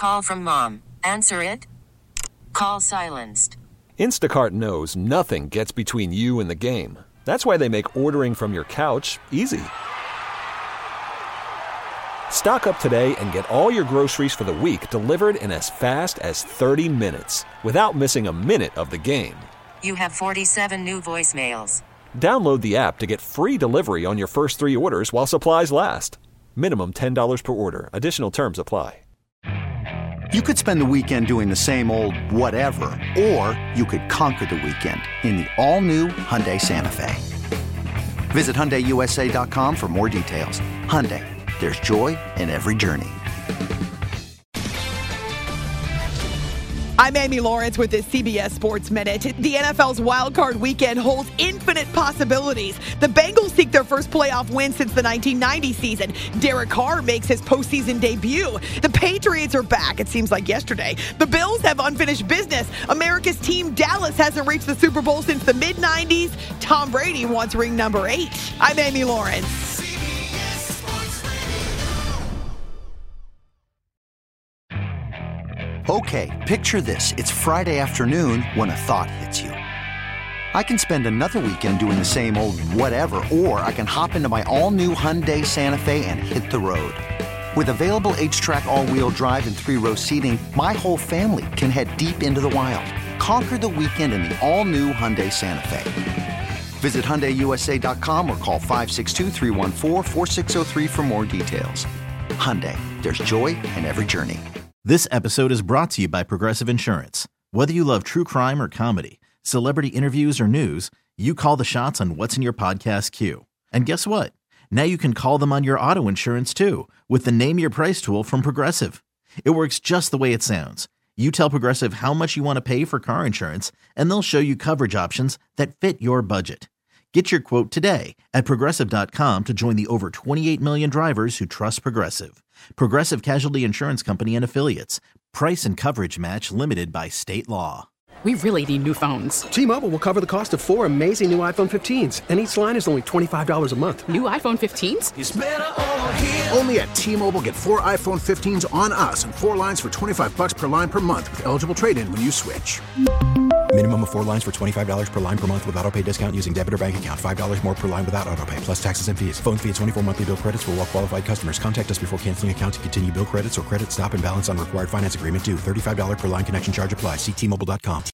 call from mom. Answer it. Call silenced. Instacart knows nothing gets between you and the game. That's why they make ordering from your couch easy. Stock up today and get all your groceries for the week delivered in as fast as 30 minutes without missing a minute of the game. You have 47 new voicemails. Download the app to get free delivery on your first 3 orders while supplies last. Minimum $10 per order. Additional terms apply. You could spend the weekend doing the same old whatever, or you could conquer the weekend in the all-new Hyundai Santa Fe. Visit HyundaiUSA.com for more details. Hyundai, there's joy in every journey. I'm Amy Lawrence with this CBS Sports Minute. The NFL's Wild Card Weekend holds infinite possibilities. The Bengals seek their first playoff win since the 1990 season. Derek Carr makes his postseason debut. The Patriots are back, it seems like yesterday. The Bills have unfinished business. America's team Dallas hasn't reached the Super Bowl since the mid-90s. Tom Brady wants ring number 8. I'm Amy Lawrence. Okay, picture this. It's Friday afternoon when a thought hits you. I can spend another weekend doing the same old whatever, or I can hop into my all-new Hyundai Santa Fe and hit the road. With available H-Track all-wheel drive and 3-row seating, my whole family can head deep into the wild. Conquer the weekend in the all-new Hyundai Santa Fe. Visit HyundaiUSA.com or call 562-314-4603 for more details. Hyundai, there's joy in every journey. This episode is brought to you by Progressive Insurance. Whether you love true crime or comedy, celebrity interviews or news, you call the shots on what's in your podcast queue. And guess what? Now you can call them on your auto insurance too with the Name Your Price tool from Progressive. It works just the way it sounds. You tell Progressive how much you want to pay for car insurance, and they'll show you coverage options that fit your budget. Get your quote today at Progressive.com to join the over 28 million drivers who trust Progressive. Progressive Casualty Insurance Company and Affiliates. Price and coverage match limited by state law. We really need new phones. T-Mobile will cover the cost of 4 amazing new iPhone 15s, and each line is only $25 a month. New iPhone 15s? It's better over here. Only at T-Mobile, get 4 iPhone 15s on us and 4 lines for $25 per line per month with eligible trade-in when you switch. Minimum of 4 lines for $25 per line per month with autopay discount using debit or bank account. $5 more per line without autopay, plus taxes and fees. Phone fee at 24 monthly bill credits for well-qualified customers. Contact us before canceling account to continue bill credits or credit stop and balance on required finance agreement due. $35 per line connection charge applies. See T-Mobile.com.